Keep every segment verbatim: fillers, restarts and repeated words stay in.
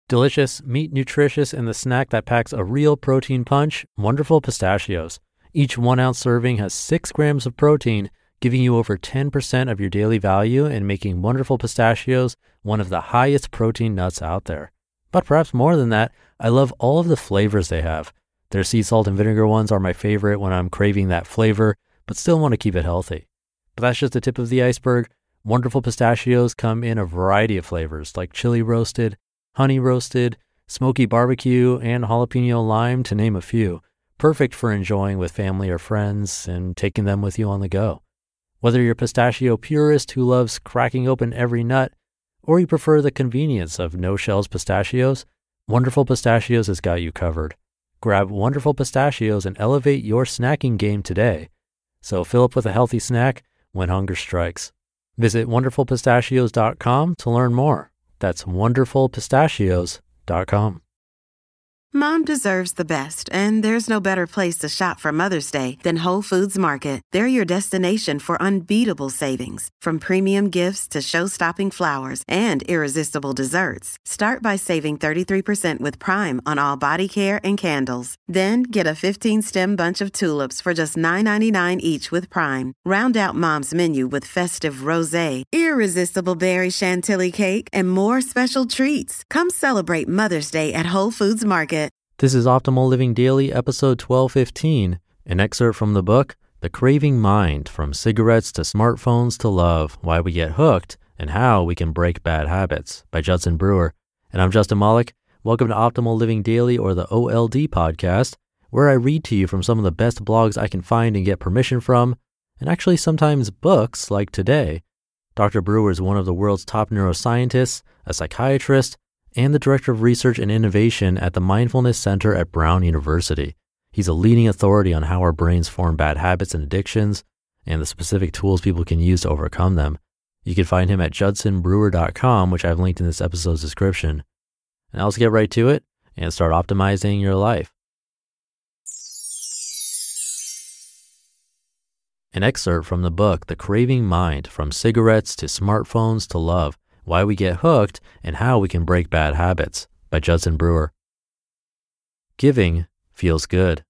Delicious, meat nutritious, and the snack that packs a real protein punch, Wonderful Pistachios. Each one ounce serving has six grams of protein, giving you over ten percent of your daily value and making Wonderful Pistachios one of the highest protein nuts out there. But perhaps more than that, I love all of the flavors they have. Their sea salt and vinegar ones are my favorite when I'm craving that flavor, but still want to keep it healthy. But that's just the tip of the iceberg. Wonderful Pistachios come in a variety of flavors like chili roasted, honey roasted, smoky barbecue, and jalapeno lime, to name a few. Perfect for enjoying with family or friends and taking them with you on the go. Whether you're a pistachio purist who loves cracking open every nut, or you prefer the convenience of no-shells pistachios, Wonderful Pistachios has got you covered. Grab Wonderful Pistachios and elevate your snacking game today. So fill up with a healthy snack when hunger strikes. Visit wonderful pistachios dot com to learn more. That's wonderful pistachios dot com. Mom deserves the best, and there's no better place to shop for Mother's Day than Whole Foods Market. They're your destination for unbeatable savings, from premium gifts to show-stopping flowers and irresistible desserts. Start by saving thirty-three percent with Prime on all body care and candles. Then get a fifteen-stem bunch of tulips for just nine ninety-nine each with Prime. Round out Mom's menu with festive rosé, irresistible berry chantilly cake, and more special treats. Come celebrate Mother's Day at Whole Foods Market. This is Optimal Living Daily, episode twelve fifteen, an excerpt from the book, The Craving Mind, From Cigarettes to Smartphones to Love, Why We Get Hooked and How We Can Break Bad Habits, by Judson Brewer. And I'm Justin Malik. Welcome to Optimal Living Daily, or the O L D podcast, where I read to you from some of the best blogs I can find and get permission from, and actually sometimes books like today. Doctor Brewer is one of the world's top neuroscientists, a psychiatrist, and the Director of Research and Innovation at the Mindfulness Center at Brown University. He's a leading authority on how our brains form bad habits and addictions, and the specific tools people can use to overcome them. You can find him at judson brewer dot com, which I've linked in this episode's description. Now let's get right to it and start optimizing your life. An excerpt from the book, The Craving Mind, From Cigarettes to Smartphones to Love, Why We Get Hooked and How We Can Break Bad Habits, by Judson Brewer. Giving feels good.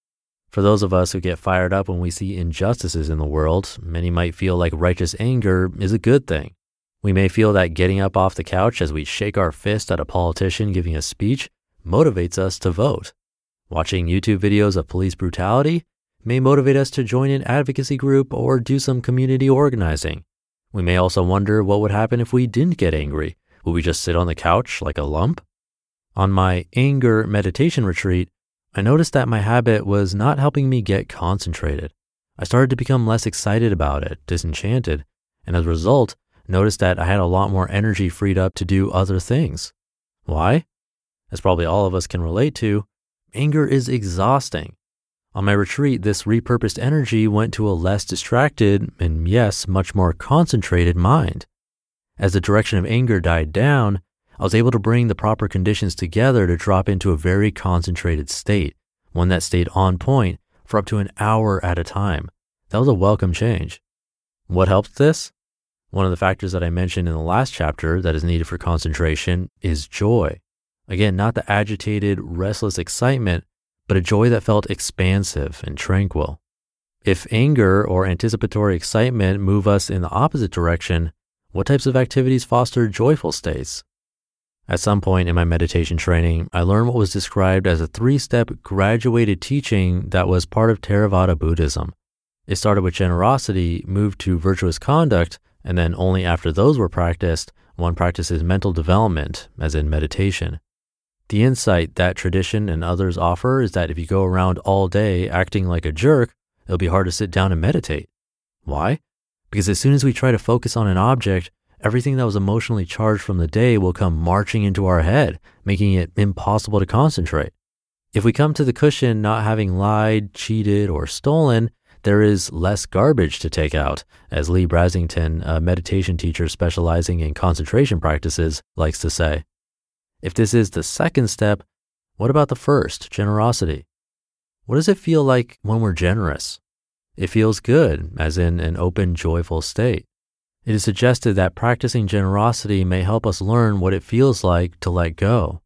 For those of us who get fired up when we see injustices in the world, many might feel like righteous anger is a good thing. We may feel that getting up off the couch as we shake our fist at a politician giving a speech motivates us to vote. Watching YouTube videos of police brutality may motivate us to join an advocacy group or do some community organizing. We may also wonder what would happen if we didn't get angry. Would we just sit on the couch like a lump? On my anger meditation retreat, I noticed that my habit was not helping me get concentrated. I started to become less excited about it, disenchanted, and as a result, noticed that I had a lot more energy freed up to do other things. Why? As probably all of us can relate to, anger is exhausting. On my retreat, this repurposed energy went to a less distracted and, yes, much more concentrated mind. As the direction of anger died down, I was able to bring the proper conditions together to drop into a very concentrated state, one that stayed on point for up to an hour at a time. That was a welcome change. What helped this? One of the factors that I mentioned in the last chapter that is needed for concentration is joy. Again, not the agitated, restless excitement, but a joy that felt expansive and tranquil. If anger or anticipatory excitement move us in the opposite direction, what types of activities foster joyful states? At some point in my meditation training, I learned what was described as a three-step graduated teaching that was part of Theravada Buddhism. It started with generosity, moved to virtuous conduct, and then only after those were practiced, one practices mental development, as in meditation. The insight that tradition and others offer is that if you go around all day acting like a jerk, it'll be hard to sit down and meditate. Why? Because as soon as we try to focus on an object, everything that was emotionally charged from the day will come marching into our head, making it impossible to concentrate. If we come to the cushion not having lied, cheated, or stolen, there is less garbage to take out, as Lee Brasington, a meditation teacher specializing in concentration practices, likes to say. If this is the second step, what about the first, generosity? What does it feel like when we're generous? It feels good, as in an open, joyful state. It is suggested that practicing generosity may help us learn what it feels like to let go,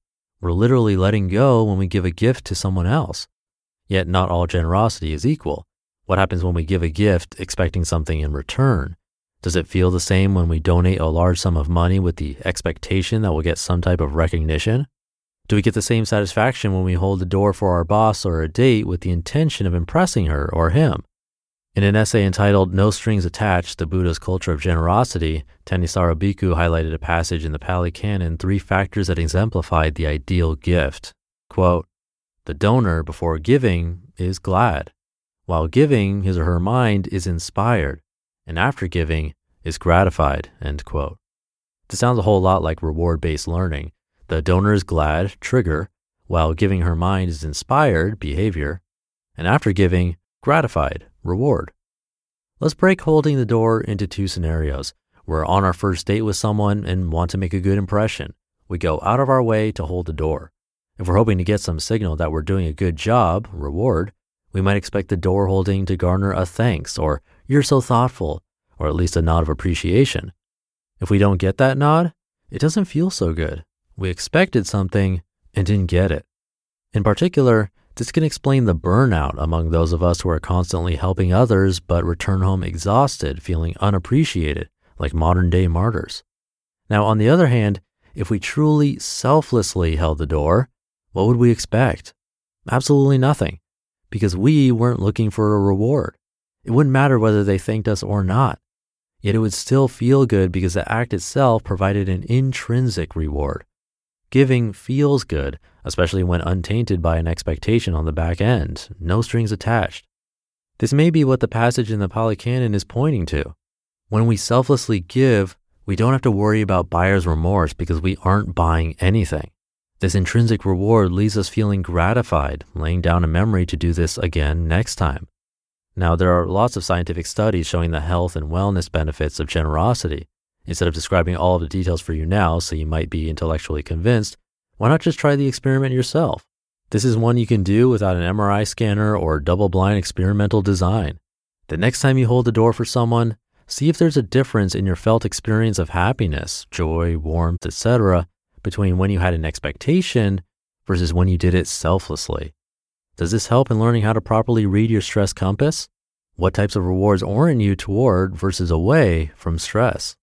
We're literally letting go when we give a gift to someone else. Yet not all generosity is equal. What happens when we give a gift expecting something in return? Does it feel the same when we donate a large sum of money with the expectation that we'll get some type of recognition? Do we get the same satisfaction when we hold the door for our boss or a date with the intention of impressing her or him? In an essay entitled No Strings Attached, The Buddha's Culture of Generosity, Thanissaro Bhikkhu highlighted a passage in the Pali Canon, three factors that exemplified the ideal gift. Quote, "The donor, before giving, is glad. While giving, his or her mind is inspired, and after giving, is gratified." End quote. This sounds a whole lot like reward-based learning. The donor is glad, trigger, while giving her mind is inspired, behavior, and after giving, gratified, reward. Let's break holding the door into two scenarios. We're on our first date with someone and want to make a good impression. We go out of our way to hold the door. If we're hoping to get some signal that we're doing a good job, reward, we might expect the door holding to garner a thanks or "you're so thoughtful," or at least a nod of appreciation. If we don't get that nod, it doesn't feel so good. We expected something and didn't get it. In particular, this can explain the burnout among those of us who are constantly helping others but return home exhausted, feeling unappreciated, like modern-day martyrs. Now, on the other hand, if we truly selflessly held the door, what would we expect? Absolutely nothing, because we weren't looking for a reward. It wouldn't matter whether they thanked us or not. Yet it would still feel good because the act itself provided an intrinsic reward. Giving feels good, especially when untainted by an expectation on the back end, no strings attached. This may be what the passage in the Pali Canon is pointing to. When we selflessly give, we don't have to worry about buyer's remorse because we aren't buying anything. This intrinsic reward leaves us feeling gratified, laying down a memory to do this again next time. Now, there are lots of scientific studies showing the health and wellness benefits of generosity. Instead of describing all of the details for you now so you might be intellectually convinced, why not just try the experiment yourself? This is one you can do without an M R I scanner or double-blind experimental design. The next time you hold the door for someone, see if there's a difference in your felt experience of happiness, joy, warmth, et cetera between when you had an expectation versus when you did it selflessly. Does this help in learning how to properly read your stress compass? What types of rewards orient you toward versus away from stress?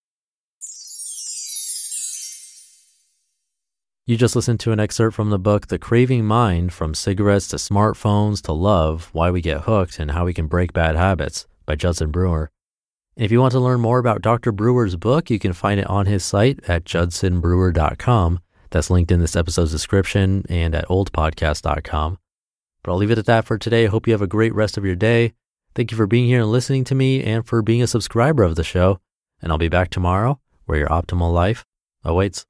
You just listened to an excerpt from the book, The Craving Mind, From Cigarettes to Smartphones to Love, Why We Get Hooked and How We Can Break Bad Habits by Judson Brewer. And if you want to learn more about Doctor Brewer's book, you can find it on his site at judson brewer dot com. That's linked in this episode's description and at old podcast dot com. But I'll leave it at that for today. I hope you have a great rest of your day. Thank you for being here and listening to me and for being a subscriber of the show. And I'll be back tomorrow where your optimal life awaits.